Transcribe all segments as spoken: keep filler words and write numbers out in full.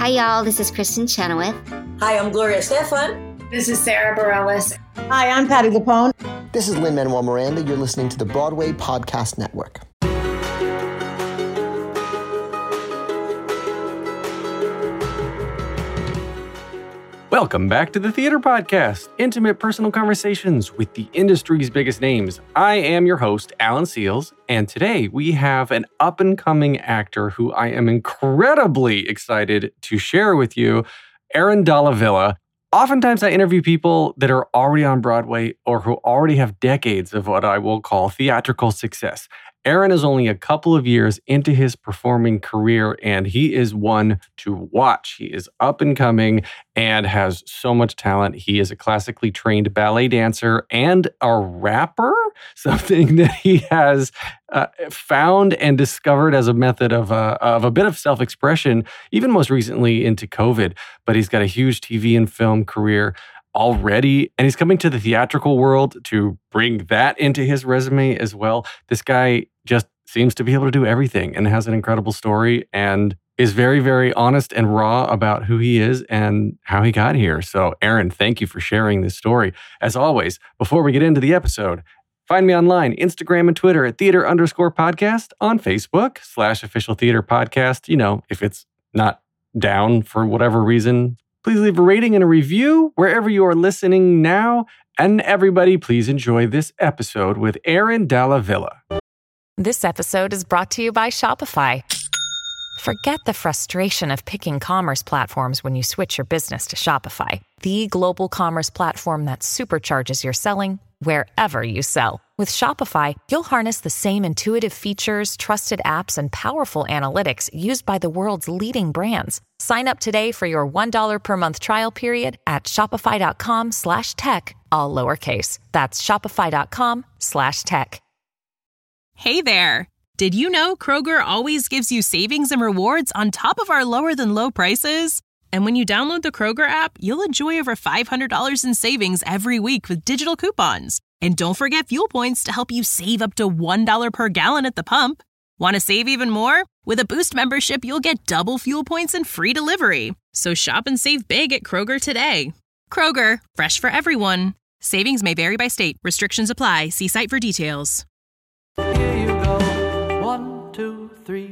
Hi, y'all. This is Kristen Chenoweth. Hi, I'm Gloria Stefan. This is Sarah Bareilles. Hi, I'm Patti LuPone. This is Lin-Manuel Miranda. You're listening to the Broadway Podcast Network. Welcome back to the Theater Podcast, intimate personal conversations with the industry's biggest names. I am your host, Alan Seals, and today we have an up-and-coming actor who I am incredibly excited to share with you, Aaron Dalla Villa. Oftentimes I interview people that are already on Broadway or who already have decades of what I will call theatrical success. Aaron is only a couple of years into his performing career, and he is one to watch. He is up and coming and has so much talent. He is a classically trained ballet dancer and a rapper, something that he has uh, found and discovered as a method of, uh, of a bit of self-expression, even most recently into COVID. But he's got a huge T V and film career already, and he's coming to the theatrical world to bring that into his resume as well. This guy just seems to be able to do everything and has an incredible story and is very, very honest and raw about who he is and how he got here. So, Aaron, thank you for sharing this story. As always, before we get into the episode, find me online, Instagram and Twitter at theater underscore podcast, on Facebook slash official theater podcast. You know, if it's not down for whatever reason, please leave a rating and a review wherever you are listening now. And everybody, please enjoy this episode with Aaron Dalla Villa. This episode is brought to you by Shopify. Forget the frustration of picking commerce platforms when you switch your business to Shopify, the global commerce platform that supercharges your selling wherever you sell. With Shopify, you'll harness the same intuitive features, trusted apps, and powerful analytics used by the world's leading brands. Sign up today for your one dollar per month trial period at shopify.com slash tech, all lowercase. That's shopify.com slash tech. Hey there! Did you know Kroger always gives you savings and rewards on top of our lower-than-low prices? And when you download the Kroger app, you'll enjoy over five hundred dollars in savings every week with digital coupons. And don't forget fuel points to help you save up to one dollar per gallon at the pump. Want to save even more? With a Boost membership, you'll get double fuel points and free delivery. So shop and save big at Kroger today. Kroger, fresh for everyone. Savings may vary by state. Restrictions apply. See site for details. Here you go. One, two, three.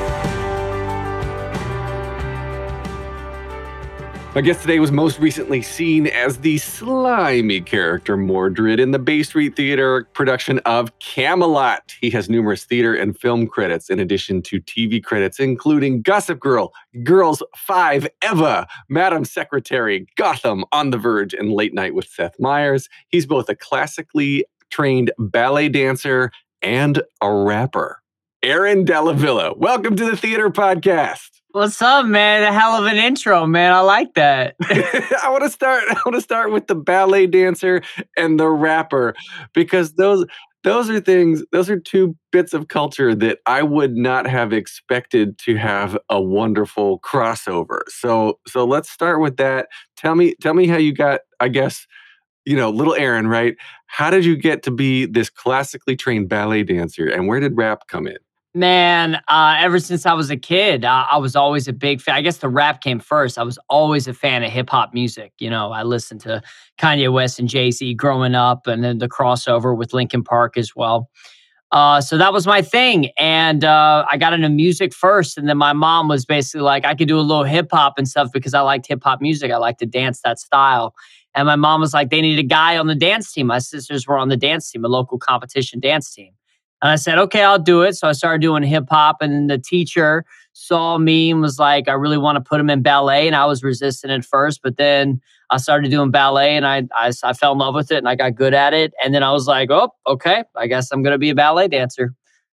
My guest today was most recently seen as the slimy character Mordred in the Bay Street Theater production of Camelot. He has numerous theater and film credits in addition to T V credits, including Gossip Girl, Girls Five, Eva, Madam Secretary, Gotham, On the Verge, and Late Night with Seth Meyers. He's both a classically trained ballet dancer and a rapper. Aaron Dalla Villa, welcome to the Theater Podcast. What's up, man? A hell of an intro, man. I like that. I want to start. I want to start with the ballet dancer and the rapper, because those those are things. Those are two bits of culture that I would not have expected to have a wonderful crossover. So so let's start with that. Tell me tell me how you got. I guess you know, little Aaron, right? How did you get to be this classically trained ballet dancer, and where did rap come in? Man, uh, ever since I was a kid, uh, I was always a big fan. I guess the rap came first. I was always a fan of hip hop music. You know, I listened to Kanye West and Jay-Z growing up, and then the crossover with Linkin Park as well. Uh, so that was my thing. And uh, I got into music first. And then my mom was basically like, I could do a little hip hop and stuff because I liked hip hop music. I liked to dance that style. And my mom was like, they need a guy on the dance team. My sisters were on the dance team, a local competition dance team. And I said, okay, I'll do it. So I started doing hip hop, and then the teacher saw me and was like, I really want to put him in ballet. And I was resistant at first, but then I started doing ballet, and I, I, I fell in love with it, and I got good at it. And then I was like, oh, okay, I guess I'm going to be a ballet dancer.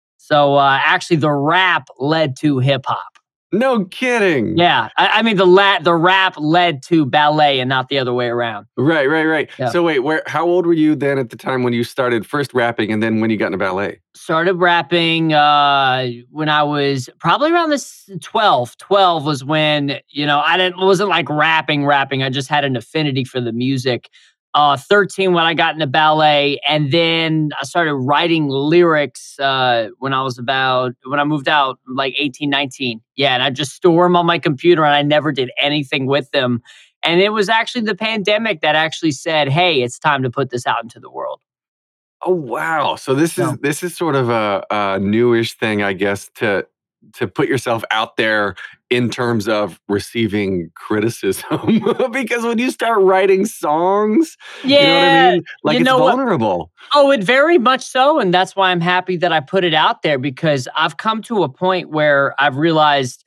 So uh, actually the rap led to hip hop. No kidding. Yeah. I, I mean, the la- the rap led to ballet and not the other way around. Right, right, right. Yeah. So wait, where? How old were you then at the time when you started first rapping, and then when you got into ballet? Started rapping uh, when I was probably around this twelve. twelve was when, you know, I didn't wasn't like rapping, rapping. I just had an affinity for the music. uh, thirteen when I got into ballet, and then I started writing lyrics uh, when I was about, when I moved out, like eighteen, nineteen. Yeah, and I just store them on my computer, and I never did anything with them. And it was actually the pandemic that actually said, hey, it's time to put this out into the world. Oh, wow. So this is So, this is sort of a, a newish thing, I guess, to to put yourself out there in terms of receiving criticism. Because when you start writing songs, you know what I yeah, mean? Like you it's know what? vulnerable. Oh, it very much so. And that's why I'm happy that I put it out there, because I've come to a point where I've realized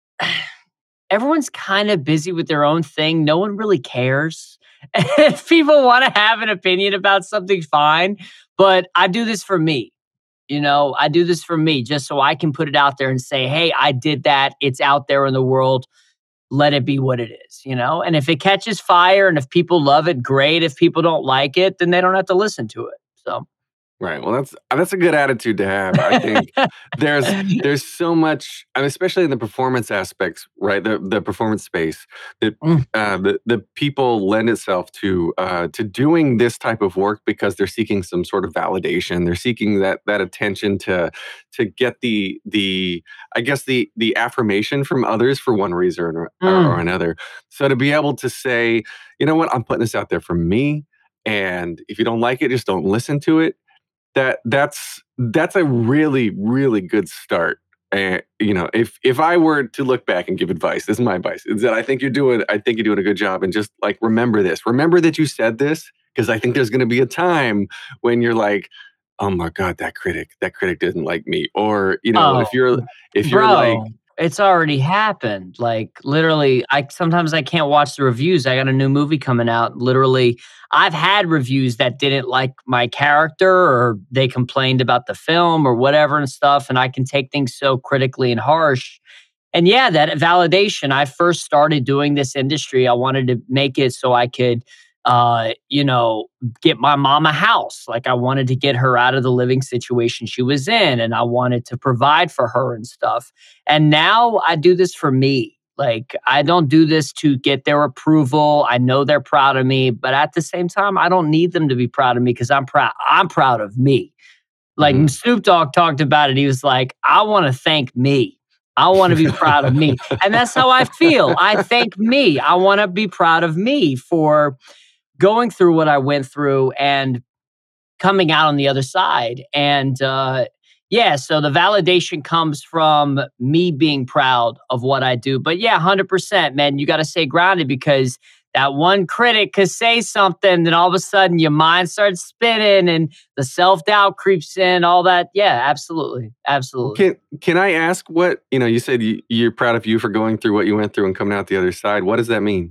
everyone's kind of busy with their own thing. No one really cares. If people want to have an opinion about something, fine. But I do this for me. You know, I do this for me just so I can put it out there and say, hey, I did that. It's out there in the world. Let it be what it is, you know? And if it catches fire and if people love it, great. If people don't like it, then they don't have to listen to it. So. Right. Well, that's that's a good attitude to have. I think there's there's so much, I mean, especially in the performance aspects, right? The the performance space that Mm, uh, the the people lend itself to uh, to doing this type of work because they're seeking some sort of validation. They're seeking that that attention to to get the the I guess the the affirmation from others for one reason or, or, or mm. another. So to be able to say, you know what, I'm putting this out there for me, and if you don't like it, just don't listen to it. That that's that's a really, really good start. And you know, if if I were to look back and give advice, this is my advice, is that I think you're doing I think you're doing a good job. And just like remember this. Remember that you said this, because I think there's gonna be a time when you're like, oh my God, that critic, that critic didn't like me. Or, you know, Oh, if you're if you're like, bro, it's already happened. Like literally, I sometimes I can't watch the reviews. I got a new movie coming out. Literally, I've had reviews that didn't like my character or they complained about the film or whatever and stuff. And I can take things so critically and harsh. And yeah, that validation. I first started doing this industry. I wanted to make it so I could uh, you know, get my mom a house. Like I wanted to get her out of the living situation she was in, and I wanted to provide for her and stuff. And now I do this for me. Like I don't do this to get their approval. I know they're proud of me, but at the same time, I don't need them to be proud of me because I'm proud. I'm proud of me. Like mhm. Snoop Dogg talked about it. He was like, I want to thank me. I want to be proud of me. And that's how I feel. I thank me. I want to be proud of me for going through what I went through and coming out on the other side. And uh, yeah, so the validation comes from me being proud of what I do. But yeah, one hundred percent, man, you got to stay grounded because that one critic could say something, then all of a sudden your mind starts spinning and the self-doubt creeps in, all that. Yeah, absolutely. Absolutely. Can can I ask what, you know, you said you, you're proud of you for going through what you went through and coming out the other side. What does that mean?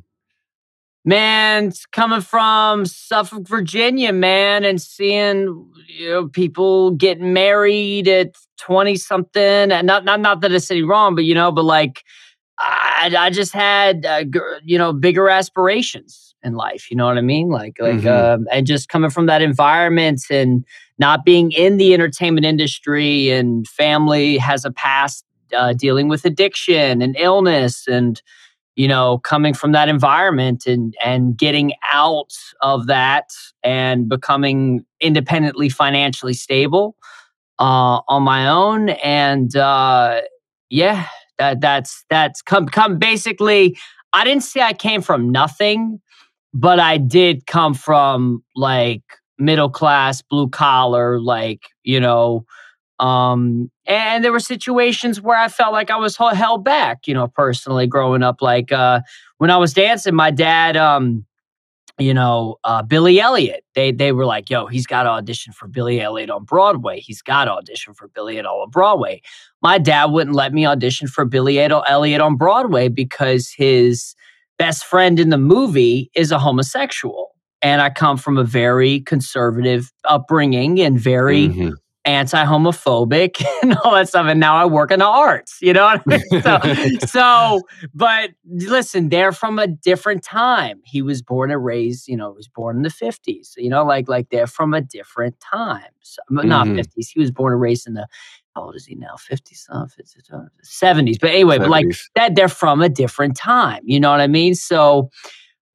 Man, it's coming from Suffolk, Virginia, man, and seeing you know people getting married at twenty something, and not not not that it's any wrong, but you know, but like I I just had uh, g- you know bigger aspirations in life. You know what I mean? Like like Mhm. um, and just coming from that environment and not being in the entertainment industry, and family has a past uh, dealing with addiction and illness and you know, coming from that environment and and getting out of that and becoming independently financially stable uh, on my own. And uh, yeah, that that's that's come come basically. I didn't say I came from nothing, but I did come from like middle class, blue collar, like you know um, and there were situations where I felt like I was h- held back, you know, personally growing up. Like uh, when I was dancing, my dad, um, you know, uh, Billy Elliot, they they were like, yo, he's got to audition for Billy Elliot on Broadway. He's got to audition for Billy Elliot on Broadway. My dad wouldn't let me audition for Billy Ed- Elliot on Broadway because his best friend in the movie is a homosexual. And I come from a very conservative upbringing and very Mhm. anti-homophobic and all that stuff. And now I work in the arts, you know what I mean? So, so, but listen, they're from a different time. He was born and raised, you know, he was born in the fifties, you know, like, like they're from a different time. So, not Mhm. fifties. He was born and raised in the, how old is he now? fifties, uh, fifties, uh, seventies. But anyway, but like seventies. that, they're from a different time. You know what I mean? So, but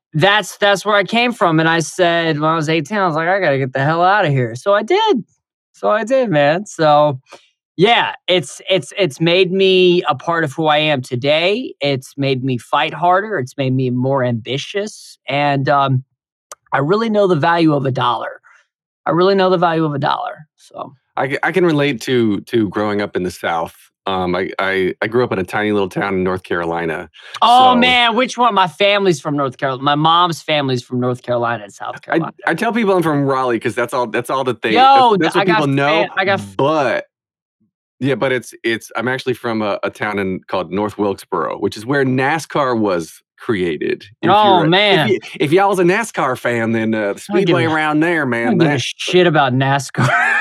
that's that's where I came from. And I said, when I was eighteen, I was like, I gotta get the hell out of here. So I did. So I did, man. So yeah, it's it's it's made me a part of who I am today. It's made me fight harder. It's made me more ambitious. And um, I really know the value of a dollar. I really know the value of a dollar. So I, I can relate to to growing up in the South. Um, I, I I grew up in a tiny little town in North Carolina. Oh so man, which one? My family's from North Carolina. My mom's family's from North Carolina and South Carolina. I, I tell people I'm from Raleigh because that's all that's all that they Yo, that's, that's what I got people know. fan- I got but yeah, but it's it's I'm actually from a, a town in called North Wilkesboro, which is where NASCAR was created. If Oh, you're a- man. If, you, if y'all's a NASCAR fan, then uh, the I don't give speedway a- around there, I man. don't give a that- shit about NASCAR.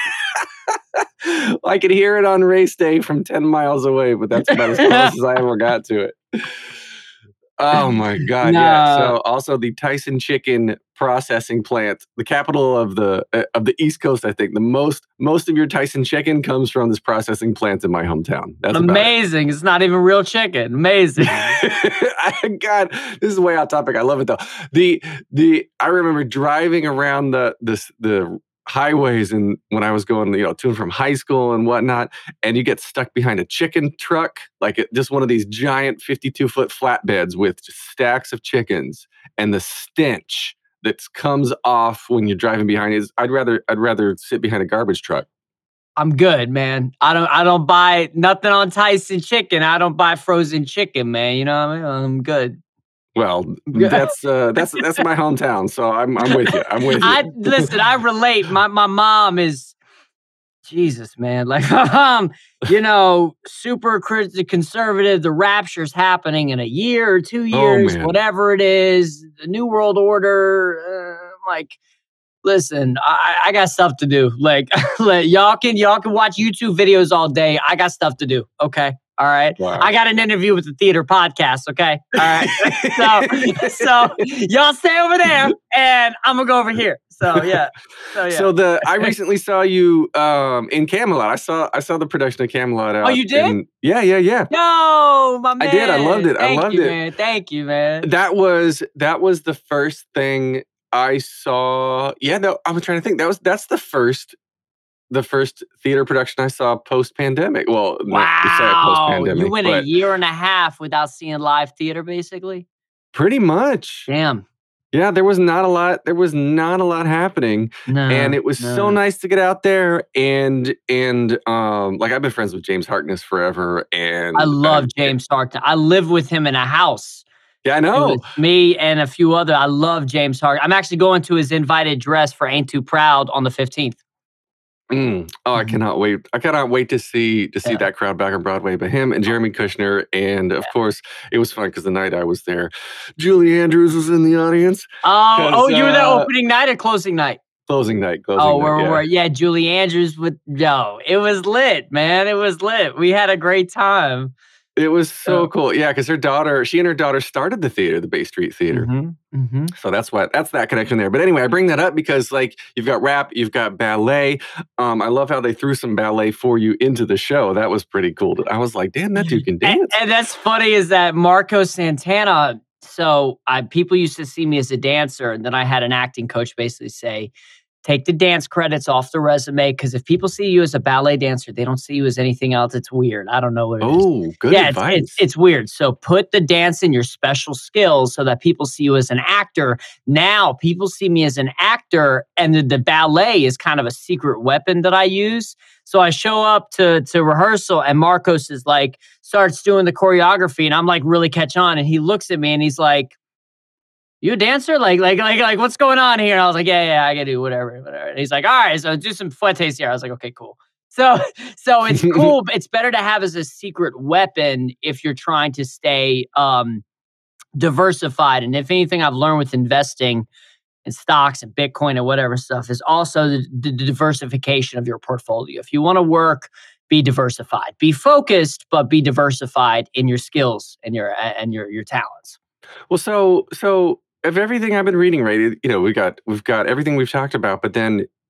I could hear it on race day from ten miles away, but that's about as close as I ever got to it. Oh my God. Yeah. Nah. So also the Tyson Chicken processing plant, the capital of the uh, of the East Coast, I think. The most most of your Tyson Chicken comes from this processing plant in my hometown. That's about it. Amazing. It's not even real chicken. Amazing. I- God, this is way off topic. I love it though. The the I remember driving around the this the highways and when I was going, you know, to and from high school and whatnot, and you get stuck behind a chicken truck, like it, just one of these giant fifty-two foot flatbeds with just stacks of chickens, and the stench that comes off when you're driving behind it is I'd rather I'd rather sit behind a garbage truck. I'm good, man. I don't I don't buy nothing on Tyson Chicken. I don't buy frozen chicken, man. You know what I mean? I'm good. Well, that's uh, that's that's my hometown, so I'm I'm with you. I'm with you. I listen, I relate. My my mom is Jesus, man. Like my mom, you know, super crit- conservative. The rapture's happening in a year or two years, man. whatever it is. The New World Order. Uh, like, listen, I, I got stuff to do. Like, like, y'all can y'all can watch YouTube videos all day. I got stuff to do. Okay. All right. Wow. I got an interview with the theater podcast. Okay. All right. so, so y'all stay over there and I'm going to go over here. So, yeah. So, yeah. So the I recently saw you um, in Camelot. I saw I saw the production of Camelot. Out Oh, you did? in- yeah, yeah, yeah. Yo, my man. I did. I loved it. I Thank loved you, it. man. Thank you, man. That was that was the first thing I saw. Yeah, no, I'm trying to think. That was that's the first the first theater production I saw post pandemic. Well, not to say post Wow. pandemic, You went but a year and a half without seeing live theater, basically? pretty much. Damn. Yeah, there was not a lot. There was not a lot happening. No. And it was no. so nice to get out there and and um like I've been friends with James Harkness forever, and I love uh, James Harkness. I lived with him in a house. Yeah, I It know. was me and a few other. I love James Harkness. I'm actually going to his invited dress for Ain't Too Proud on the fifteenth. Mm. Oh, I Mhm. cannot wait! I cannot wait to see to see Yeah. that crowd back on Broadway. But him and Jeremy Kushner, and of course, it was fun because the night I was there, Julie Andrews was in the audience. Oh, 'Cause, oh, you were there uh, opening night or closing night? Closing night, closing Oh, night. we're, yeah. we're, yeah, Julie Andrews with, yo, it was lit, man. It was lit. We had a great time. It was so Yeah. cool. Yeah, because her daughter, she and her daughter started the theater, the Bay Street Theater. Mhm, mhm. So that's what that's that connection there. But anyway, I bring that up because like you've got rap, you've got ballet. Um, I love how they threw some ballet for you into the show. That was pretty cool. I was like, damn, that dude can And, dance. and that's funny is that Marco Santana, so I people used to see me as a dancer, and then I had an acting coach basically say, take the dance credits off the resume, because if people see you as a ballet dancer, they don't see you as anything else. It's weird. I don't know what it is. Oh, good yeah, it's, advice. it's it's weird. So put the dance in your special skills so that people see you as an actor. Now people see me as an actor, and the, the ballet is kind of a secret weapon that I use. So I show up to to rehearsal, and Marcos is like starts doing the choreography, and I'm like really catch on, and he looks at me and he's like, "You a dancer? Like, like, like, like, what's going on here?" And I was like, "Yeah, yeah, I can do whatever, whatever." And he's like, "All right, so do some fouettes here." I was like, "Okay, cool." So, so it's cool. But it's better to have as a secret weapon if you're trying to stay um, diversified. And if anything, I've learned with investing in stocks and Bitcoin and whatever stuff is also the, the diversification of your portfolio. If you want to work, be diversified, be focused, but be diversified in your skills and your and your your talents. Well, so so of everything I've been reading, right? You know, we got we've got everything we've talked about, but then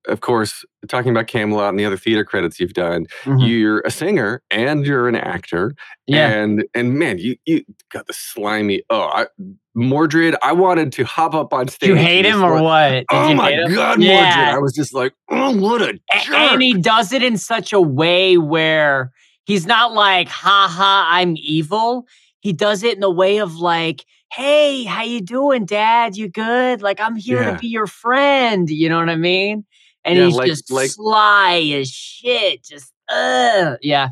of course, talking about Camelot and the other theater credits you've done, Mhm. you're a singer and you're an actor. Yeah. And and man, you you got the slimy. Oh, I, Mordred. I wanted to hop up on stage. Did you hate and him just or like, what? Did oh you my hate him? God, Yeah. Mordred! I was just like, oh, what a A- jerk. And he does it in such a way where he's not like, ha ha, I'm evil. He does it in a way of like, hey, how you doing, Dad? You good? Like, I'm here Yeah. to be your friend. You know what I mean? And Yeah, he's like- just like- sly as shit. Just, uh, yeah.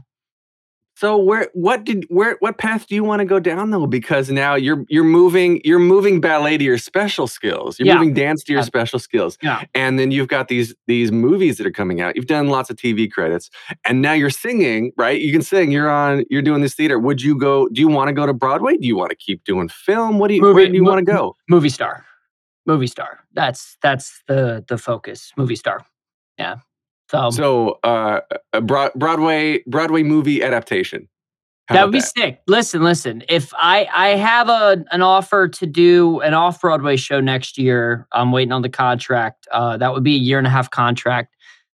So where what did where what path do you want to go down though? Because now you're you're moving you're moving ballet to your special skills. You're Yeah. moving dance to your Yeah. special skills. Yeah. And then you've got these these movies that are coming out. You've done lots of T V credits. And now you're singing, right? You can sing. You're on you're doing this theater. Would you go do you want to go to Broadway? Do you want to keep doing film? What do you Movie- where do you mo- want to go? Movie star. Movie star. That's that's the the focus. Movie star. Yeah. So, So uh a Broad, Broadway Broadway movie adaptation. How that about would be sick. Listen, listen. If I I have a an offer to do an off Broadway show next year, I'm waiting on the contract. Uh, that would be a year and a half contract.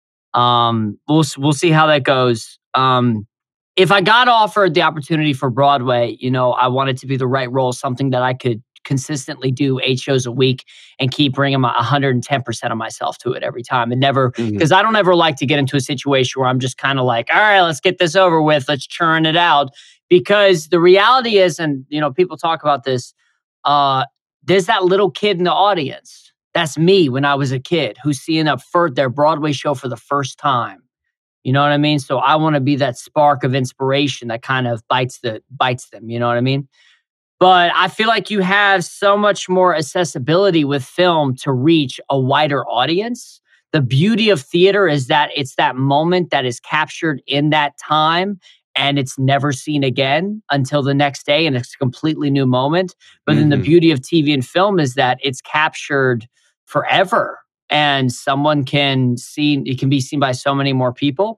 Um, we'll s- we'll see how that goes. Um, if I got offered the opportunity for Broadway, you know, I want it to be the right role, something that I could consistently do eight shows a week and keep bringing my one hundred ten percent of myself to it every time, and never Mhm. because I don't ever like to get into a situation where I'm just kind of like, all right, let's get this over with, let's churn it out. Because the reality is, and you know, people talk about this, uh, there's that little kid in the audience. That's me when I was a kid who's seeing a fir- their Broadway show for the first time. You know what I mean? So I want to be that spark of inspiration that kind of bites the bites them. You know what I mean? But I feel like you have so much more accessibility with film to reach a wider audience. The beauty of theater is that it's that moment that is captured in that time and it's never seen again until the next day, and it's a completely new moment. But then the Mhm. beauty of T V and film is that it's captured forever, and someone can see, it can be seen by so many more people.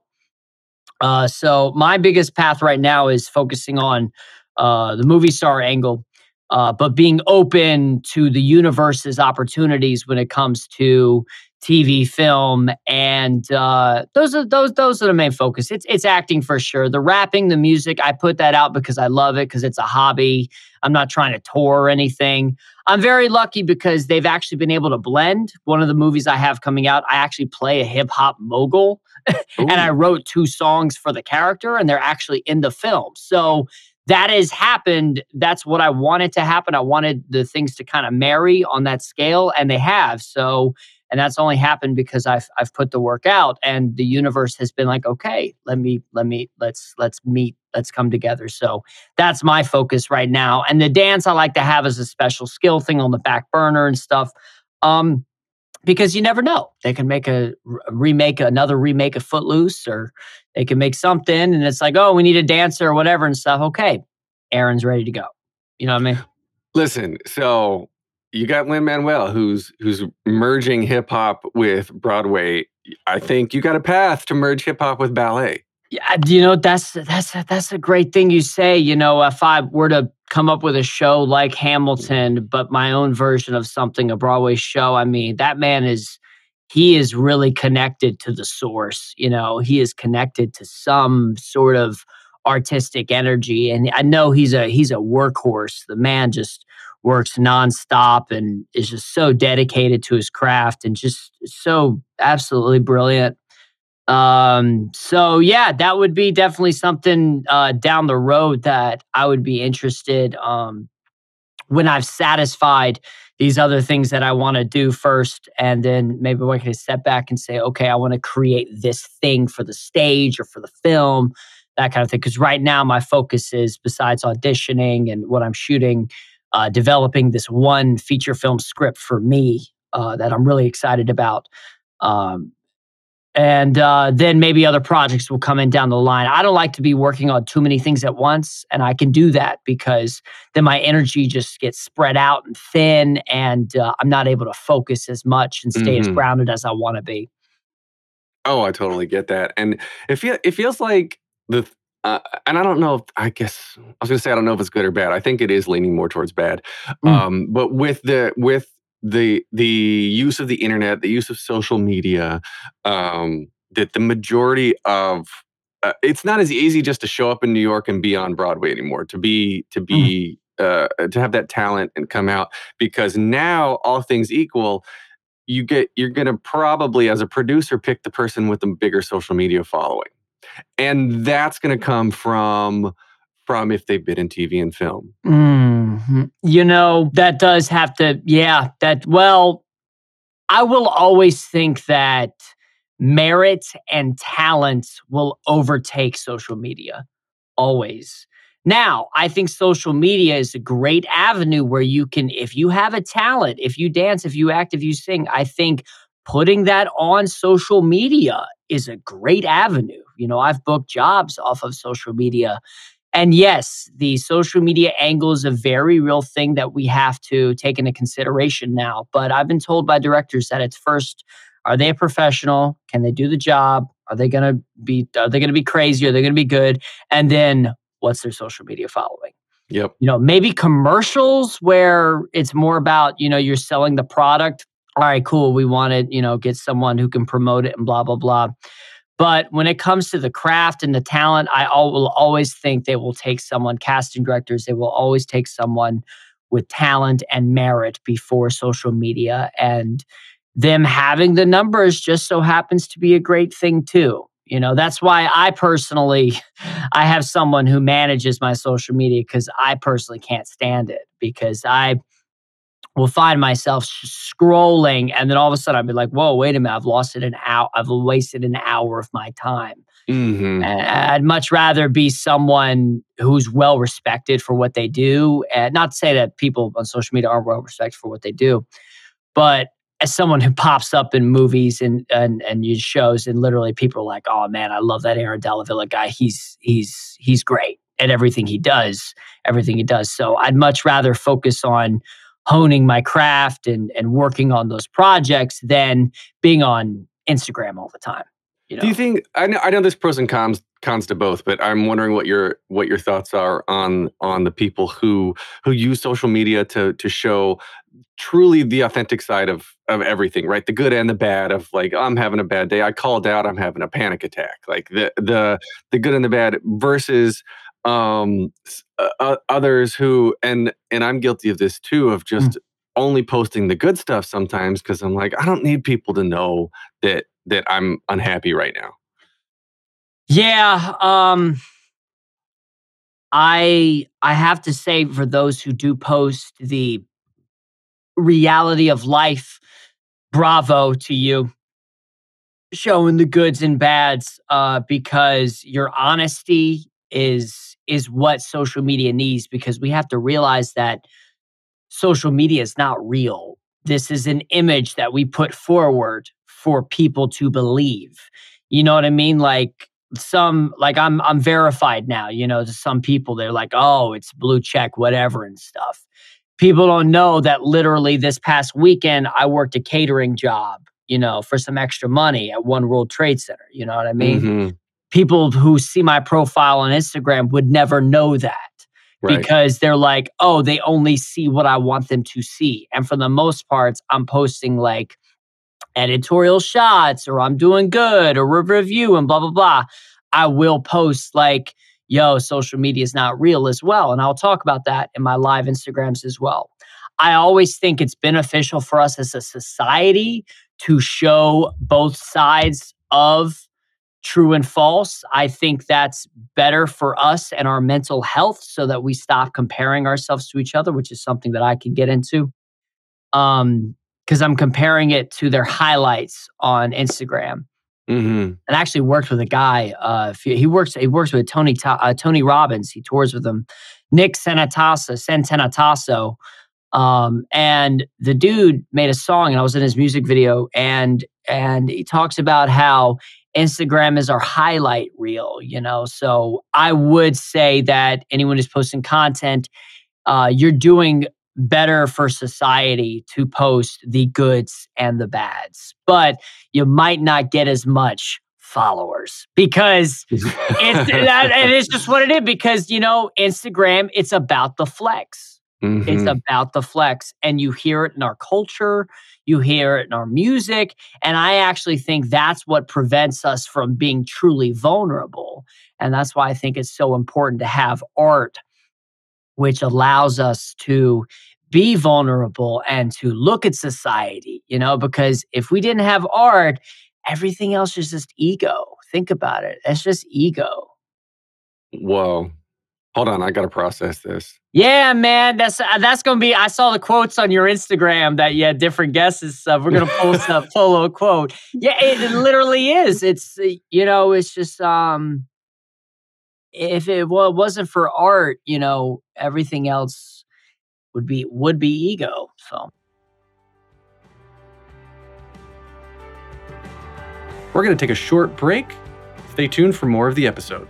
Uh, so my biggest path right now is focusing on uh, the movie star angle, uh, but being open to the universe's opportunities when it comes to T V, film, and uh, those are those those are the main focus. It's it's acting for sure. The rapping, the music, I put that out because I love it, because it's a hobby. I'm not trying to tour or anything. I'm very lucky because they've actually been able to blend. One of the movies I have coming out, I actually play a hip hop mogul, and I wrote two songs for the character, and they're actually in the film. So that has happened. That's what I wanted to happen. I wanted the things to kind of marry on that scale, and they have. So, and that's only happened because I've I've put the work out, and the universe has been like, okay, let me let me let's let's meet, let's come together. So that's my focus right now. And the dance I like to have as a special skill thing on the back burner and stuff. Um, because you never know. They can make a r- remake, another remake of Footloose, or they can make something and it's like, oh, we need a dancer or whatever and stuff. Okay, Aaron's ready to go. You know what I mean? Listen, so you got Lin-Manuel who's who's merging hip hop with Broadway. I think you got a path to merge hip hop with ballet. Yeah, you know, that's that's that's a great thing you say. You know, if I were to come up with a show like Hamilton, but my own version of something, a Broadway show, I mean, that man is, he is really connected to the source. You know, he is connected to some sort of artistic energy, and I know he's a he's a workhorse. The man just works nonstop and is just so dedicated to his craft and just so absolutely brilliant. Um, so yeah, that would be definitely something uh, down the road that I would be interested um, when I've satisfied these other things that I want to do first. And then maybe I can step back and say, okay, I want to create this thing for the stage or for the film, that kind of thing. Because right now my focus is, besides auditioning and what I'm shooting, uh, developing this one feature film script for me uh, that I'm really excited about. Um, And uh, then maybe other projects will come in down the line. I don't like to be working on too many things at once. And I can do that because then my energy just gets spread out and thin. And uh, I'm not able to focus as much and stay as Mhm. grounded as I want to be. Oh, I totally get that. And it feel it feels like the uh, and I don't know if I guess I was gonna say I don't know if it's good or bad. I think it is leaning more towards bad. Mm. Um, but with the with the the use of the internet, the use of social media, um, that the majority of uh, it's not as easy just to show up in New York and be on Broadway anymore. To be to be mm. uh, to have that talent and come out, because now all things equal, you get you're going to probably as a producer pick the person with the bigger social media following, and that's going to come from. from if they've been in T V and film. Mm-hmm. You know, that does have to, yeah, that, well, I will always think that merit and talent will overtake social media. Always. Now, I think social media is a great avenue where you can, if you have a talent, if you dance, if you act, if you sing, I think putting that on social media is a great avenue. You know, I've booked jobs off of social media. And yes, the social media angle is a very real thing that we have to take into consideration now. But I've been told by directors that it's first, are they a professional? Can they do the job? Are they going to be, are they going to be crazy? Are they going to be good? And then what's their social media following? Yep. You know, maybe commercials where it's more about, you know, you're selling the product. All right, cool. We want to, you know, get someone who can promote it and blah, blah, blah. But when it comes to the craft and the talent, I all, will always think they will take someone, casting directors, they will always take someone with talent and merit before social media. And them having the numbers just so happens to be a great thing too. You know, that's why I personally, I have someone who manages my social media because I personally can't stand it, because I will find myself scrolling and then all of a sudden I'll be like, whoa, wait a minute, I've lost it an hour. I've wasted an hour of my time. Mm-hmm. I'd much rather be someone who's well respected for what they do. And not to say that people on social media aren't well respected for what they do, but as someone who pops up in movies and and and shows, and literally people are like, oh man, I love that Aaron Della Villa guy. He's he's he's great at everything he does, everything he does. So I'd much rather focus on honing my craft and and working on those projects than being on Instagram all the time. You know? Do you think, I know I know there's pros and cons cons to both, but I'm wondering what your what your thoughts are on on the people who who use social media to to show truly the authentic side of of everything, right? The good and the bad of like, oh, I'm having a bad day. I called out, I'm having a panic attack. Like the the the good and the bad versus um uh, others who, and and I'm guilty of this too, of just mm. only posting the good stuff sometimes because I'm like, I don't need people to know that that I'm unhappy right now. Yeah, um I I have to say, for those who do post the reality of life, bravo to you, showing the goods and bads, uh, because your honesty is is what social media needs, because we have to realize that social media is not real. This is an image that we put forward for people to believe. You know what I mean? Like some, like I'm I'm verified now, you know, to some people, they're like, oh, it's blue check, whatever and stuff. People don't know that literally this past weekend, I worked a catering job, you know, for some extra money at One World Trade Center. You know what I mean? Mm-hmm. People who see my profile on Instagram would never know that, right? Because they're like, oh, they only see what I want them to see. And for the most part, I'm posting like editorial shots, or I'm doing good, or a review and blah, blah, blah. I will post like, yo, social media is not real as well. And I'll talk about that in my live Instagrams as well. I always think it's beneficial for us as a society to show both sides of true and false. I think that's better for us and our mental health, so that we stop comparing ourselves to each other, which is something that I can get into. Um, because I'm comparing it to their highlights on Instagram. Mm-hmm. And I actually worked with a guy. Uh, he works. He works with Tony uh, Tony Robbins. He tours with him. Nick Sanatasso, Santanatasso. Um, and the dude made a song, and I was in his music video, and and he talks about how Instagram is our highlight reel. You know, so I would say that anyone who's posting content, uh, you're doing better for society to post the goods and the bads, but you might not get as much followers because it's that, and it's just what it is. Because, you know, Instagram, it's about the flex. Mm-hmm. It's about the flex. And you hear it in our culture, you hear it in our music. And I actually think that's what prevents us from being truly vulnerable. And that's why I think it's so important to have art, which allows us to be vulnerable and to look at society, you know, because if we didn't have art, everything else is just ego. Think about it. It's just ego. Whoa. Hold on. I got to process this. Yeah, man. That's uh, that's going to be, I saw the quotes on your Instagram that you had different guesses. So we're going to post a full quote. Yeah, it, it literally is. It's, you know, it's just, um, if it well, it wasn't for art, you know, everything else would be would be ego. So we're going to take a short break. Stay tuned for more of the episode.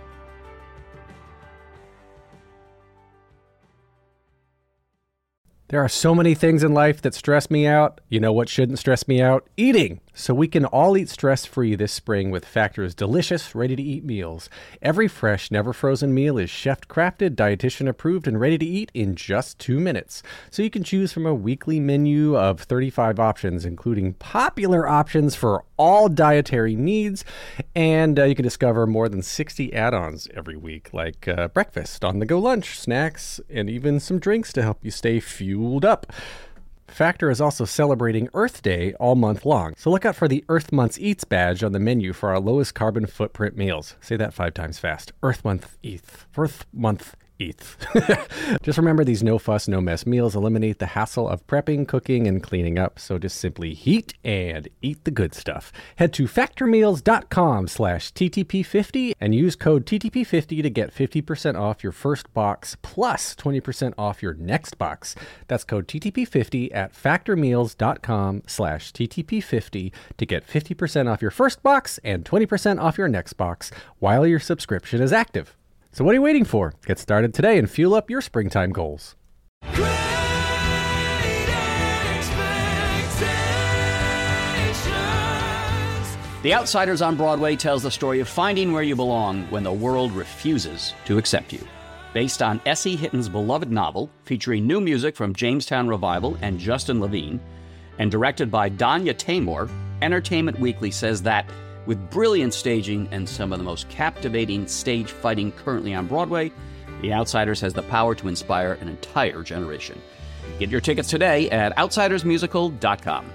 There are so many things in life that stress me out. You know what shouldn't stress me out? Eating. So we can all eat stress-free this spring with Factor's delicious, ready-to-eat meals. Every fresh, never-frozen meal is chef-crafted, dietitian-approved, and ready to eat in just two minutes. So you can choose from a weekly menu of thirty-five options, including popular options for all dietary needs. And uh, you can discover more than sixty add-ons every week, like uh, breakfast, on-the-go lunch, snacks, and even some drinks to help you stay fueled up. Factor is also celebrating Earth Day all month long, so look out for the Earth Month's Eats badge on the menu for our lowest carbon footprint meals. Say that five times fast. Earth Month Eats. Earth Month Eats. Just remember, these no-fuss, no-mess meals eliminate the hassle of prepping, cooking, and cleaning up, so just simply heat and eat the good stuff. Head to factormeals.com slash TTP50 and use code T T P fifty to get fifty percent off your first box plus twenty percent off your next box. That's code T T P fifty at factormeals.com slash TTP50 to get fifty percent off your first box and twenty percent off your next box while your subscription is active. So what are you waiting for? Get started today and fuel up your springtime goals. The Outsiders on Broadway tells the story of finding where you belong when the world refuses to accept you. Based on S E. Hitton's beloved novel, featuring new music from Jamestown Revival and Justin Levine, and directed by Danya Taymor, Entertainment Weekly says that with brilliant staging and some of the most captivating stage fighting currently on Broadway, The Outsiders has the power to inspire an entire generation. Get your tickets today at outsiders musical dot com.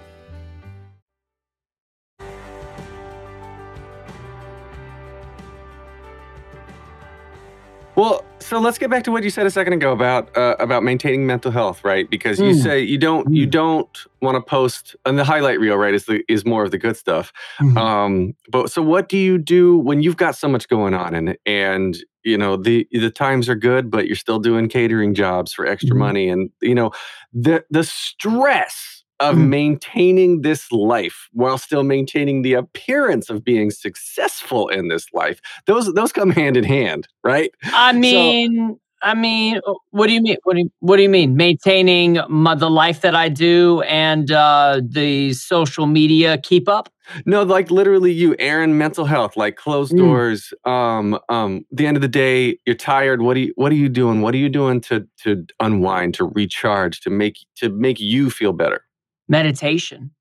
Well, so let's get back to what you said a second ago about uh, about maintaining mental health, right? Because you mm. say you don't mm. you don't want to post, and the highlight reel, right, is the is more of the good stuff. Mm-hmm. Um, but so what do you do when you've got so much going on, and and you know the the times are good, but you're still doing catering jobs for extra mm-hmm. money, and you know the the stress of mm. maintaining this life while still maintaining the appearance of being successful in this life. Those those come hand in hand, right? I mean, so, I mean, what do you mean? What do you, what do you mean? Maintaining my, the life that I do and uh, the social media keep up? No, like literally you, Aaron, mental health, like closed mm. doors. Um, um, the end of the day, you're tired. What are you what are you doing? What are you doing to to unwind, to recharge, to make to make you feel better? Meditation.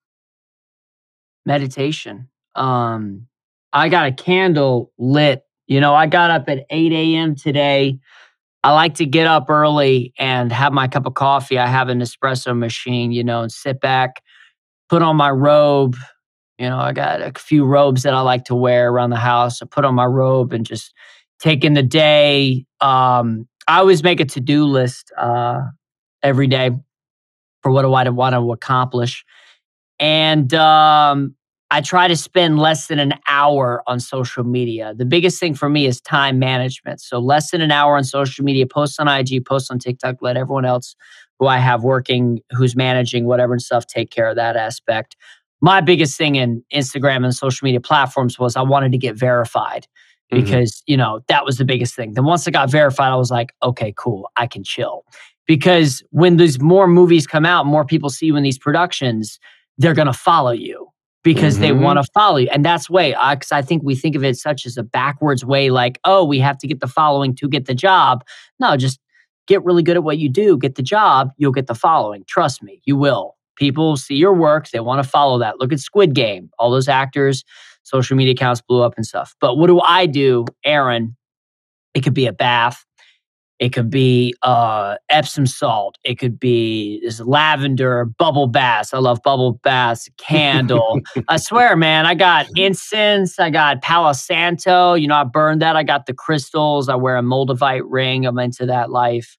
Meditation. Um, I got a candle lit. You know, I got up at eight a.m. today. I like to get up early and have my cup of coffee. I have an espresso machine, you know, and sit back, put on my robe. You know, I got a few robes that I like to wear around the house. I put on my robe and just take in the day. Um, I always make a to-do list uh, every day for what do I want to accomplish. And um, I try to spend less than an hour on social media. The biggest thing for me is time management. So less than an hour on social media, post on I G, post on TikTok, let everyone else who I have working, who's managing whatever and stuff, take care of that aspect. My biggest thing in Instagram and social media platforms was I wanted to get verified because, mm-hmm. you know, that was the biggest thing. Then once I got verified, I was like, okay, cool, I can chill. Because when there's more movies come out, more people see you in these productions, they're going to follow you because mm-hmm. they want to follow you. And that's way, because I, I think we think of it such as a backwards way, like, oh, we have to get the following to get the job. No, just get really good at what you do, get the job, you'll get the following. Trust me, you will. People see your work, they want to follow that. Look at Squid Game. All those actors, social media accounts blew up and stuff. But what do I do, Aaron? It could be a bath. It could be uh, Epsom salt. It could be this lavender bubble baths. I love bubble baths. Candle. I swear, man, I got incense. I got Palo Santo. You know, I burned that. I got the crystals. I wear a moldavite ring. I'm into that life.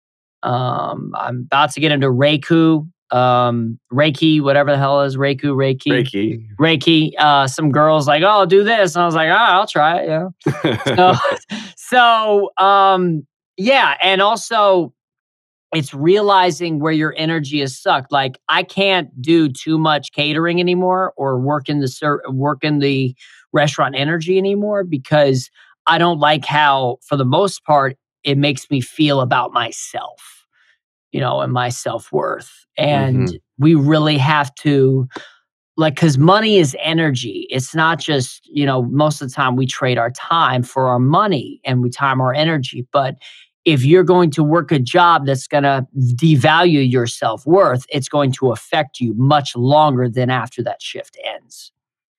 Um, I'm about to get into Reiki. Um, Reiki, whatever the hell is Reiki, Reiki, Reiki, Reiki. Uh, some girls like, oh, do this, and I was like, oh, I'll try it. Yeah. so, so, um, yeah, and also, it's realizing where your energy is sucked. Like, I can't do too much catering anymore, or work in the ser- work in the restaurant energy anymore, because I don't like how, for the most part, it makes me feel about myself, you know, and my self-worth. And mm-hmm. we really have to, like, because money is energy. It's not just, you know, most of the time we trade our time for our money and we time our energy. But if you're going to work a job that's going to devalue your self-worth, it's going to affect you much longer than after that shift ends.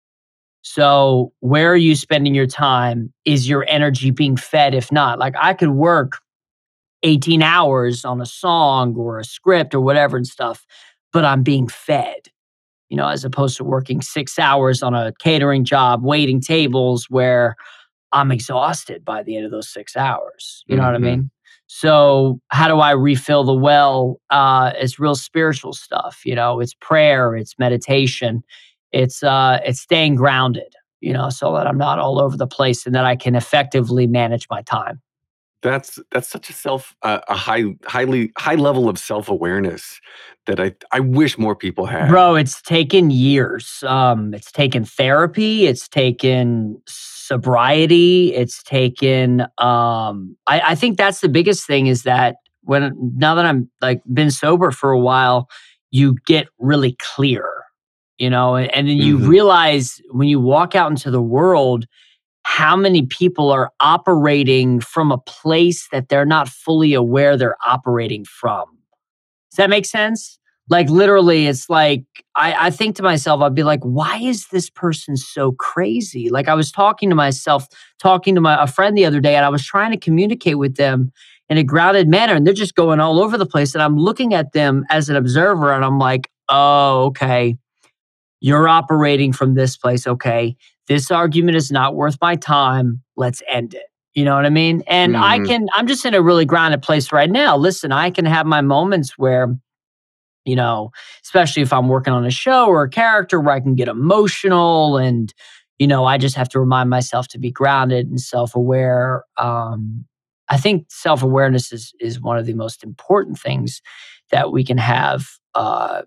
So where are you spending your time? Is your energy being fed? If not, like, I could work eighteen hours on a song or a script or whatever and stuff, but I'm being fed, you know, as opposed to working six hours on a catering job, waiting tables, where I'm exhausted by the end of those six hours. You know mm-hmm. what I mean? So how do I refill the well? Uh, it's real spiritual stuff. You know, it's prayer, it's meditation, it's uh, it's staying grounded, you know, so that I'm not all over the place and that I can effectively manage my time. That's that's such a self uh, a high highly high level of self-awareness that I I wish more people had. Bro, it's taken years. Um, it's taken therapy. It's taken sobriety. It's taken. Um, I, I think that's the biggest thing, is that when now that I'm like been sober for a while, you get really clear, you know, and, and then you mm-hmm. realize when you walk out into the world, how many people are operating from a place that they're not fully aware they're operating from. Does that make sense? Like, literally, it's like, I, I think to myself, I'd be like, why is this person so crazy? Like, I was talking to myself, talking to my a friend the other day, and I was trying to communicate with them in a grounded manner, and they're just going all over the place. And I'm looking at them as an observer, and I'm like, oh, okay, you're operating from this place, okay. This argument is not worth my time. Let's end it. You know what I mean? And mm-hmm. I can, I'm just in a really grounded place right now. Listen, I can have my moments where, you know, especially if I'm working on a show or a character, where I can get emotional, and, you know, I just have to remind myself to be grounded and self-aware. Um, I think self-awareness is, is one of the most important things that we can have uh,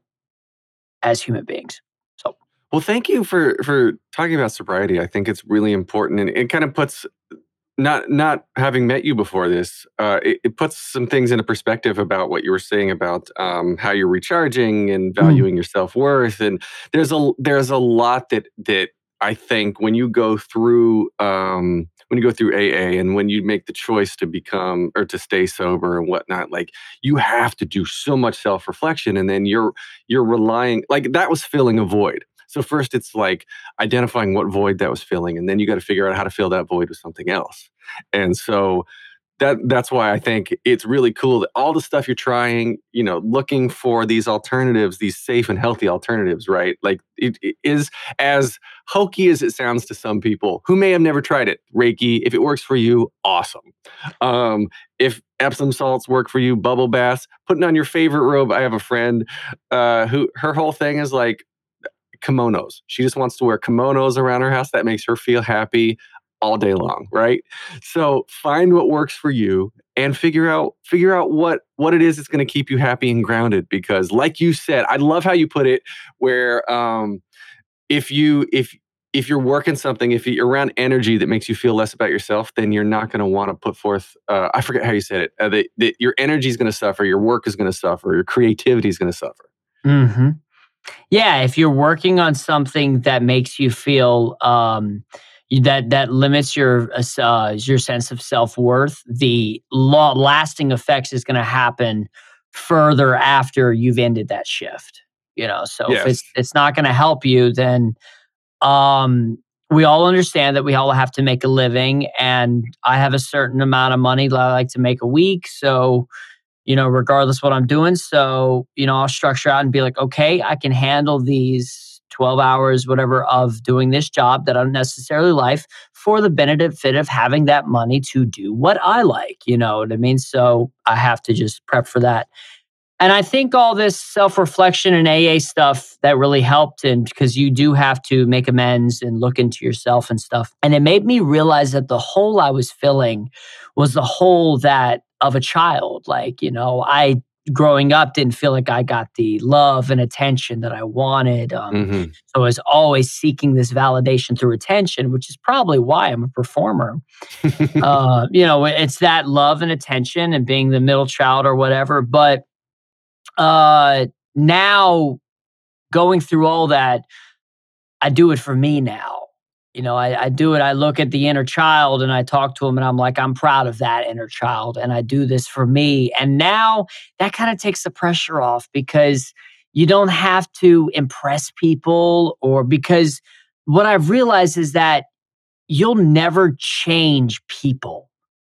as human beings. Well, thank you for for talking about sobriety. I think it's really important, and it kind of puts, not not having met you before this, uh, it, it puts some things into perspective about what you were saying about um, how you're recharging and valuing mm. your self-worth. And there's a there's a lot that that I think when you go through um, when you go through A A, and when you make the choice to become or to stay sober and whatnot, like, you have to do so much self-reflection, and then you're you're relying, like, that was filling a void. So first it's like identifying what void that was filling, and then you got to figure out how to fill that void with something else. And so that that's why I think it's really cool that all the stuff you're trying, you know, looking for these alternatives, these safe and healthy alternatives, right? Like, it, it is as hokey as it sounds to some people who may have never tried it. Reiki, if it works for you, awesome. Um, if Epsom salts work for you, bubble baths, putting on your favorite robe. I have a friend uh, who her whole thing is like, kimonos. She just wants to wear kimonos around her house. That makes her feel happy all day long, right? So find what works for you and figure out figure out what what it is that's going to keep you happy and grounded. Because, like you said, I love how you put it, where um, if you if if you're working something, if you're around energy that makes you feel less about yourself, then you're not going to want to put forth. Uh, I forget how you said it. Uh, that, that your energy is going to suffer, your work is going to suffer, your creativity is going to suffer. Mm-hmm. Yeah, if you're working on something that makes you feel, um, you, that that limits your uh, your sense of self-worth, the lo- lasting effects is going to happen further after you've ended that shift. You know, so Yes. if it's it's not going to help you, then um, we all understand that we all have to make a living, and I have a certain amount of money that I like to make a week. So, you know, regardless what I'm doing, so you know, I'll structure out and be like, okay, I can handle these twelve hours, whatever, of doing this job that I don't necessarily like for the benefit of having that money to do what I like. You know what I mean? So I have to just prep for that. And I think all this self-reflection and A A stuff that really helped, and because you do have to make amends and look into yourself and stuff. And it made me realize that the hole I was filling was the hole that of a child. Like, you know, I growing up didn't feel like I got the love and attention that I wanted. Um, Mm-hmm. So I was always seeking this validation through attention, which is probably why I'm a performer. uh, you know, it's that love and attention and being the middle child or whatever. But uh now going through all that, I do it for me now. You know, I, I do it. I look at the inner child and I talk to him and I'm like, I'm proud of that inner child. And I do this for me. And now that kind of takes the pressure off because you don't have to impress people, or because what I've realized is that you'll never change people.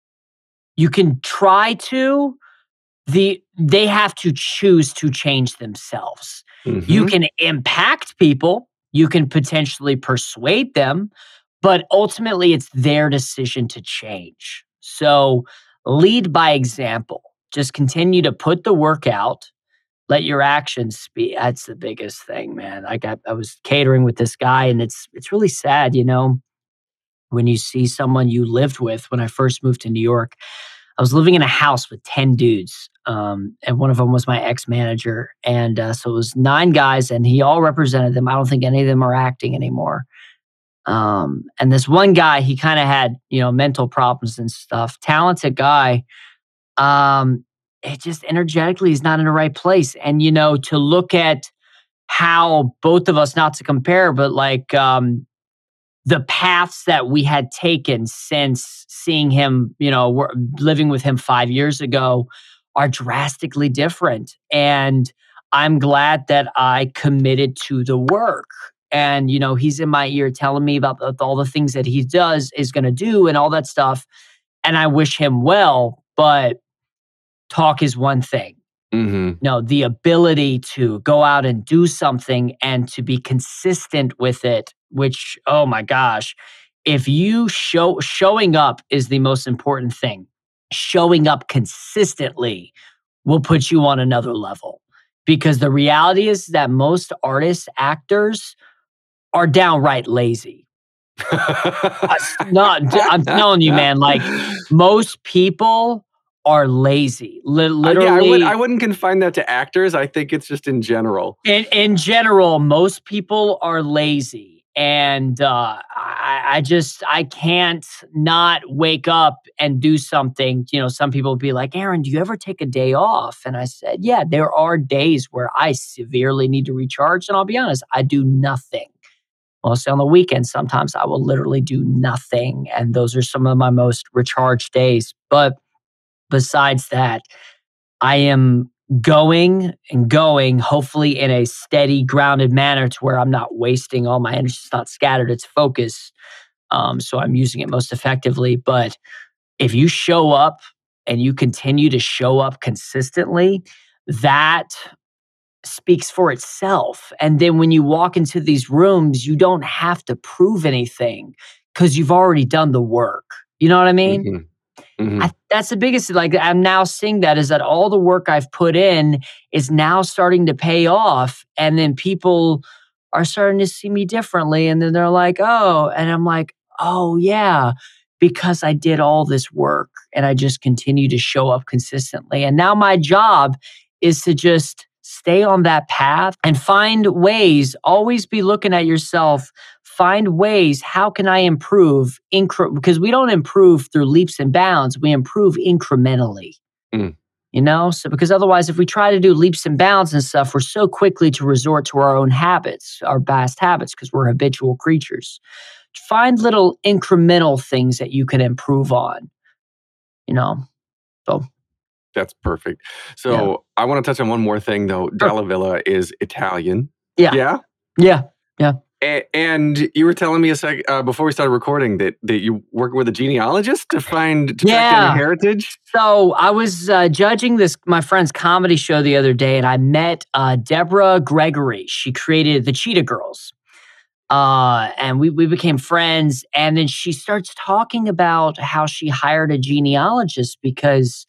You can try to, The they have to choose to change themselves. Mm-hmm. You can impact people, you can potentially persuade them, but ultimately it's their decision to change. So lead by example. Just continue to put the work out. Let your actions speak. That's the biggest thing, man. Like I, I was catering with this guy, and it's it's really sad, you know, when you see someone you lived with. When I first moved to New York, I was living in a house with ten dudes, um, and one of them was my ex-manager. And uh, so it was nine guys, and he all represented them. I don't think any of them are acting anymore. Um, and this one guy, he kind of had, you know, mental problems and stuff. Talented guy. Um, it just energetically is not in the right place. And, you know, to look at how both of us, not to compare, but like, um, the paths that we had taken since seeing him, you know, we're living with him five years ago are drastically different. And I'm glad that I committed to the work. And, you know, he's in my ear telling me about the, all the things that he does, is going to do and all that stuff. And I wish him well, but talk is one thing. Mm-hmm. No, the ability to go out and do something and to be consistent with it, which, oh my gosh, if you show, showing up is the most important thing. Showing up consistently will put you on another level. Because the reality is that most artists, actors are downright lazy. Not, I'm telling you, man, like most people are lazy. Li- literally, Uh, yeah, I, would, I wouldn't confine that to actors. I think it's just in general. In, in general, most people are lazy. And uh, I, I just, I can't not wake up and do something. You know, some people will be like, Aaron, do you ever take a day off? And I said, yeah, there are days where I severely need to recharge. And I'll be honest, I do nothing. Mostly on the weekends, sometimes I will literally do nothing. And those are some of my most recharged days. But besides that, I am going and going, hopefully in a steady, grounded manner to where I'm not wasting all my energy. It's not scattered, it's focused. Um, so I'm using it most effectively. But if you show up and you continue to show up consistently, that speaks for itself. And then when you walk into these rooms, you don't have to prove anything because you've already done the work. You know what I mean? Mm-hmm. Mm-hmm. I, that's the biggest, like I'm now seeing that is that all the work I've put in is now starting to pay off. And then people are starting to see me differently. And then they're like, oh, and I'm like, oh yeah, because I did all this work and I just continue to show up consistently. And now my job is to just stay on that path and find ways, always be looking at yourself, find ways, how can I improve? Incre- because we don't improve through leaps and bounds, we improve incrementally. Mm. You know, so because otherwise, if we try to do leaps and bounds and stuff, we're so quickly to resort to our own habits, our past habits, because we're habitual creatures. find little incremental things that you can improve on, you know? So that's perfect. So yeah. I want to touch on one more thing though. Sure. Dalla Villa is Italian. Yeah. Yeah? Yeah. Yeah. A- and you were telling me a sec uh, before we started recording that, that you work with a genealogist to find, to yeah. track down your heritage? So I was uh, judging this, my friend's comedy show the other day, and I met uh, Deborah Gregory. She created the Cheetah Girls. Uh, and we, we became friends. And then she starts talking about how she hired a genealogist because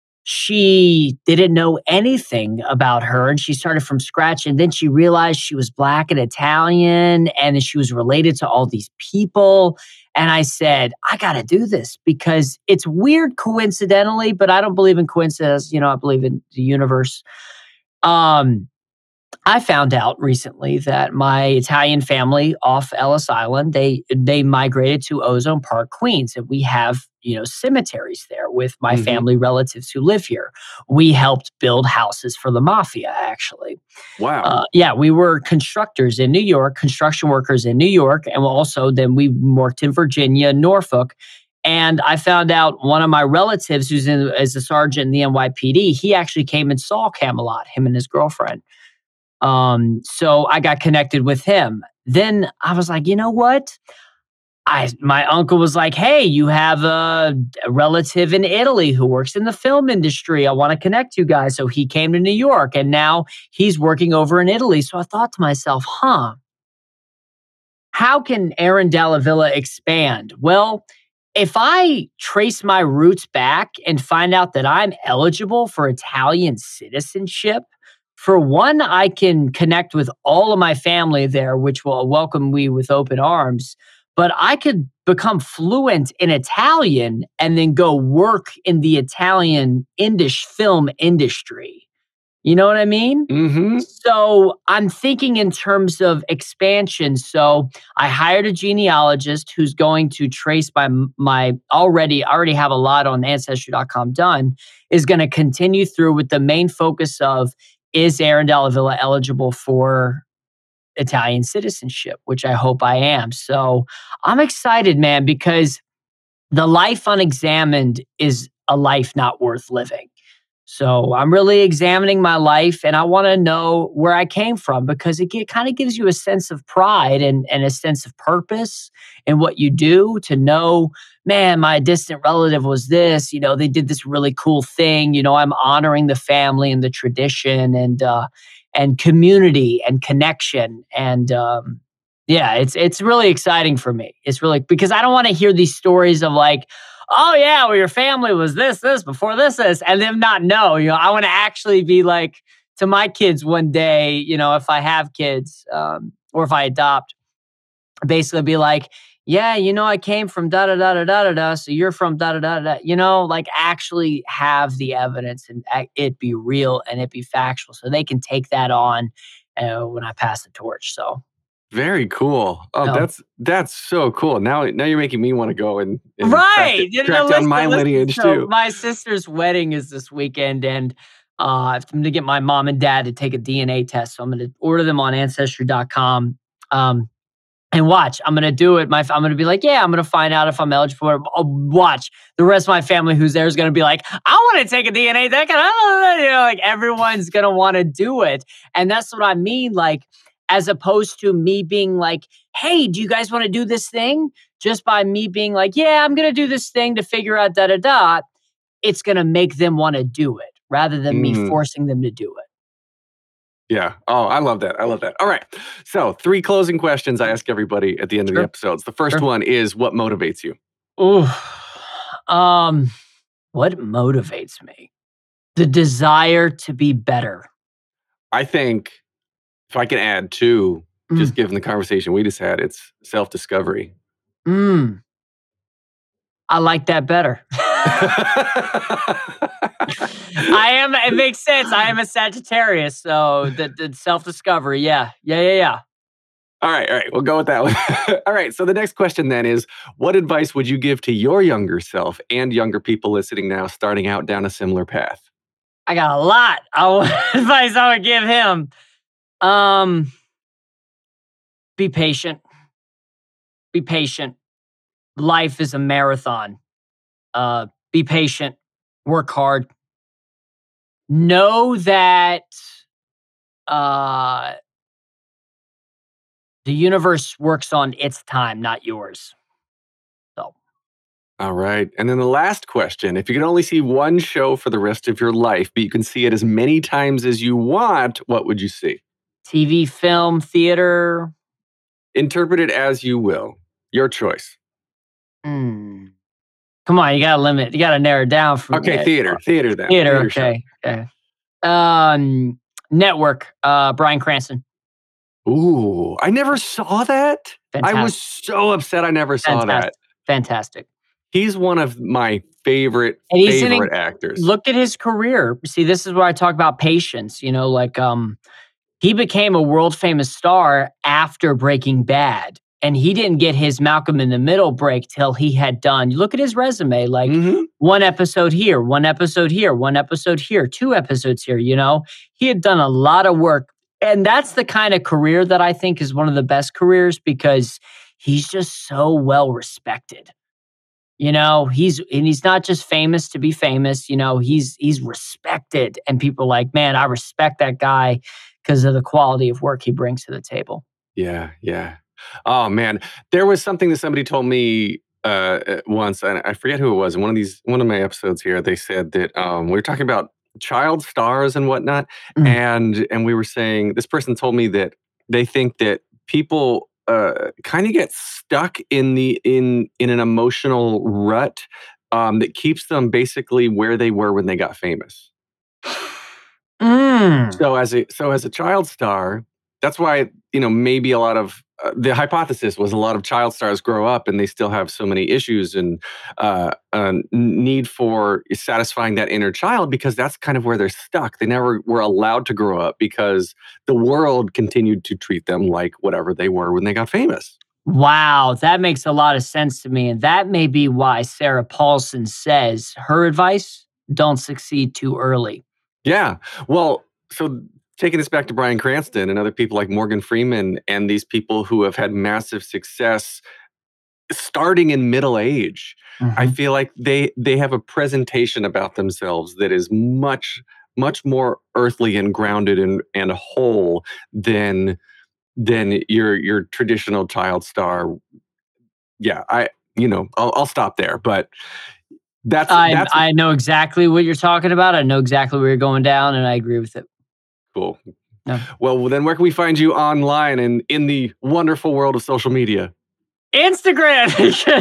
she didn't know anything about her, and she started from scratch. And then she realized she was Black and Italian, and then she was related to all these people. And I said, I got to do this because it's weird coincidentally, but I don't believe in coincidence. You know, I believe in the universe. Um, I found out recently that my Italian family off Ellis Island, they they migrated to Ozone Park, Queens, and we have, you know, cemeteries there with my mm-hmm. family relatives who live here. We helped build houses for the mafia, actually. Wow. Uh, yeah, we were constructors in New York, construction workers in New York, and also then we worked in Virginia, Norfolk. And I found out one of my relatives who's in as a sergeant in the N Y P D, he actually came and saw Camelot, him and his girlfriend. Um, so I got connected with him. Then I was like, you know what? I, my uncle was like, hey, you have a, a relative in Italy who works in the film industry. I want to connect you guys. So he came to New York and now he's working over in Italy. So I thought to myself, huh, how can Aaron Dalla Villa expand? Well, if I trace my roots back and find out that I'm eligible for Italian citizenship, for one, I can connect with all of my family there, which will welcome me with open arms. But I could become fluent in Italian and then go work in the Italian Indish film industry. You know what I mean? Mm-hmm. So I'm thinking in terms of expansion. So I hired a genealogist who's going to trace my, my already, I already have a lot on Ancestry dot com done, is going to continue through with the main focus of, is Aaron Dalla Villa eligible for Italian citizenship, which I hope I am. So I'm excited, man, because the life unexamined is a life not worth living. So I'm really examining my life and I want to know where I came from because it, it kind of gives you a sense of pride and, and a sense of purpose in what you do to know, man, my distant relative was this, you know, they did this really cool thing. You know, I'm honoring the family and the tradition and, uh, and community and connection. And, um, yeah, it's, it's really exciting for me. It's really, because I don't want to hear these stories of like, oh yeah, well, your family was this, this, before this, this, and them not know, you know, I want to actually be like to my kids one day, you know, if I have kids, um, or if I adopt, basically be like, yeah, you know, I came from da da da da da da da, so you're from da da da da, you know, like actually have the evidence and it be real and it be factual, so they can take that on uh, when I pass the torch. So. Very cool. Oh, no. that's that's so cool. Now, now you're making me want to go and, and right. track, track down my listen, lineage so too. My sister's wedding is this weekend, and uh, I'm going to get my mom and dad to take a D N A test. So I'm going to order them on Ancestry dot com. Um, and watch, I'm going to do it. My, I'm going to be like, yeah, I'm going to find out if I'm eligible. I'll watch the rest of my family who's there is going to be like, I want to take a D N A test. You know, like everyone's going to want to do it. And that's what I mean. Like, as opposed to me being like, hey, do you guys want to do this thing? Just by me being like, yeah, I'm going to do this thing to figure out da da da. It's going to make them want to do it rather than mm. me forcing them to do it. Yeah. Oh, I love that. I love that. All right. So three closing questions I ask everybody at the end sure. of the episodes. The first sure. one is, what motivates you? Ooh, um, what motivates me? The desire to be better. I think if I can add two, mm. just given the conversation we just had, it's self-discovery. Mm. I like that better. I am, it makes sense. I am a Sagittarius, so the, the self-discovery, yeah. Yeah, yeah, yeah. All right, all right. We'll go with that one. All right, so the next question then is, what advice would you give to your younger self and younger people listening now starting out down a similar path? I got a lot of advice I would give him. Um, be patient. be patient. Life is a marathon. Uh, be patient. Work hard. Know that uh, the universe works on its time, not yours. So. All right. And then the last question. If you could only see one show for the rest of your life, but you can see it as many times as you want, what would you see? T V, film, theater. Interpret it as you will. Your choice. Hmm. Come on, you gotta limit. You gotta narrow it down for Okay, me. theater. Theater then. Theater, theater okay. Okay. Um, network, uh, Bryan Cranston. Ooh, I never saw that. Fantastic. I was so upset I never saw Fantastic. that. Fantastic. He's one of my favorite, And he's an favorite inc- actors. Look at his career. See, this is where I talk about patience. You know, like um, he became a world famous star after Breaking Bad. And he didn't get his Malcolm in the Middle break till he had done. You look at his resume, like Mhm. one episode here, one episode here, one episode here, two episodes here, you know? He had done a lot of work. And that's the kind of career that I think is one of the best careers because he's just so well respected. You know, he's and he's not just famous to be famous, you know, he's he's respected. And people are like, man, I respect that guy because of the quality of work he brings to the table. Yeah, yeah. Oh man, there was something that somebody told me uh, once, and I forget who it was. In one of these, one of my episodes here, they said that um, we were talking about child stars and whatnot, Mm. and and we were saying this person told me that they think that people uh, kind of get stuck in the in in an emotional rut um, that keeps them basically where they were when they got famous. Mm. So as a so as a child star, that's why you know maybe a lot of uh, the hypothesis was a lot of child stars grow up and they still have so many issues and uh, uh, need for satisfying that inner child because that's kind of where they're stuck. They never were allowed to grow up because the world continued to treat them like whatever they were when they got famous. Wow, that makes a lot of sense to me. And that may be why Sarah Paulson says her advice, don't succeed too early. Yeah. Well, so taking this back to Bryan Cranston and other people like Morgan Freeman and these people who have had massive success starting in middle age, Mm-hmm. I feel like they they have a presentation about themselves that is much, much more earthly and grounded and, and whole than than your your traditional child star. Yeah, I you know, I'll, I'll stop there, but that's, I, that's I know exactly what you're talking about. I know exactly where you're going down, and I agree with it. cool. Yeah. Well, then where can we find you online and in the wonderful world of social media? Instagram.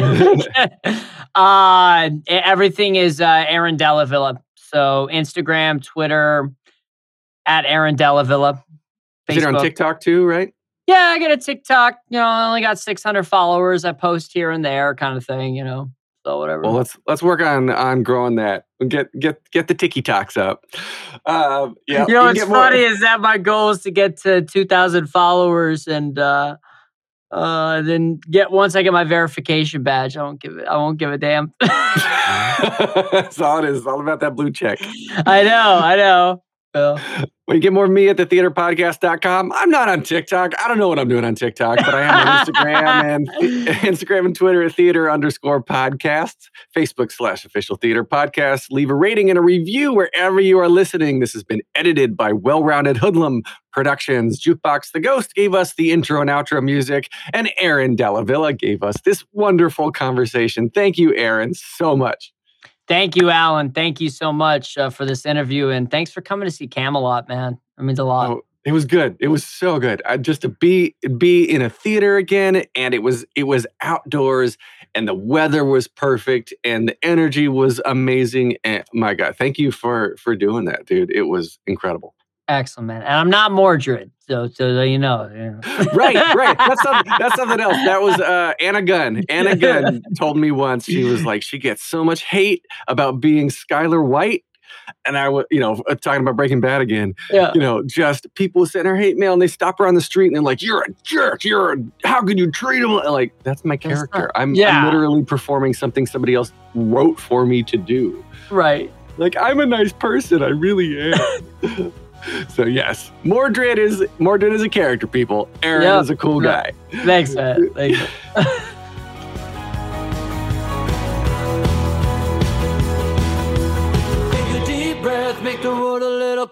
uh, everything is uh, Aaron Della Villa. So Instagram, Twitter, at Aaron Della Villa. Is it on Facebook. TikTok too, right? Yeah, I got a TikTok. You know, I only got six hundred followers. I post here and there, kind of thing. You know, so whatever. Well, let's let's work on on growing that. Get get get the TikToks up. Uh, yeah, you know, can what's get more- funny is that my goal is to get to two thousand followers, and uh, uh, then get once I get my verification badge, I won't give it. I won't give a damn. That's all it is. It's all about that blue check. I know, I know. Well, Well, you get more of me at the theater podcast dot com. I'm not on TikTok. I don't know what I'm doing on TikTok, but I am on Instagram and Instagram and Twitter at theater underscore podcasts, Facebook slash official theater podcast. Leave a rating and a review wherever you are listening. This has been edited by Well-Rounded Hoodlum Productions. Jukebox the Ghost gave us the intro and outro music, and Aaron Della Villa gave us this wonderful conversation. Thank you, Aaron, so much. thank you, Alan. Thank you so much uh, for this interview, and thanks for coming to see Camelot, man. It means a lot. Oh, it was good. It was so good. I, just to be be in a theater again, and it was it was outdoors, and the weather was perfect, and the energy was amazing. And my God, thank you for for doing that, dude. It was incredible. Excellent, man. And I'm not Mordred, so so that you know. you know. Right, right. That's something. That's something else. That was uh, Anna Gunn. Anna Gunn told me once. She was like, she gets so much hate about being Skylar White. And I was, you know, talking about Breaking Bad again, Yeah. you know, just people send her hate mail and they stop her on the street and they're like, you're a jerk. You're a, how could you treat him? Like, that's my That's character. not- I'm, yeah. I'm literally performing something somebody else wrote for me to do. Right. Like, I'm a nice person. I really am. So, yes, Mordred is Mordred is a character, people. Aaron Yep. is a cool Yep. guy. Thanks, man. Thanks.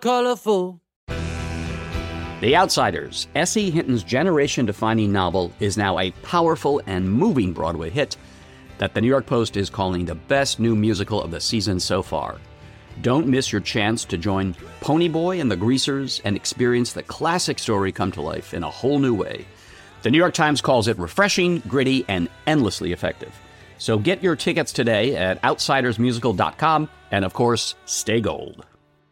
colorful. The Outsiders, S E. Hinton's generation-defining novel, is now a powerful and moving Broadway hit that the New York Post is calling the best new musical of the season so far. Don't miss your chance to join Ponyboy and the Greasers and experience the classic story come to life in a whole new way. The New York Times calls it refreshing, gritty, and endlessly effective. So get your tickets today at outsiders musical dot com, and of course, stay gold.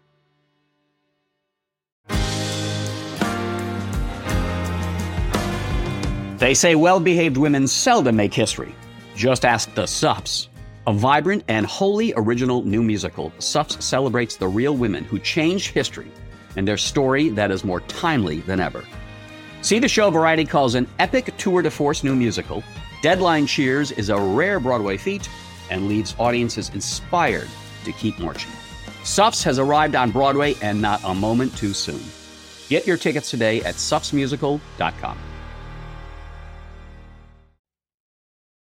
They say well-behaved women seldom make history. Just ask the Suffs. A vibrant and wholly original new musical, Suffs celebrates the real women who changed history and their story that is more timely than ever. See the show Variety calls an epic tour de force new musical. Deadline cheers is a rare Broadway feat and leaves audiences inspired to keep marching. Suffs has arrived on Broadway and not a moment too soon. Get your tickets today at suffs musical dot com.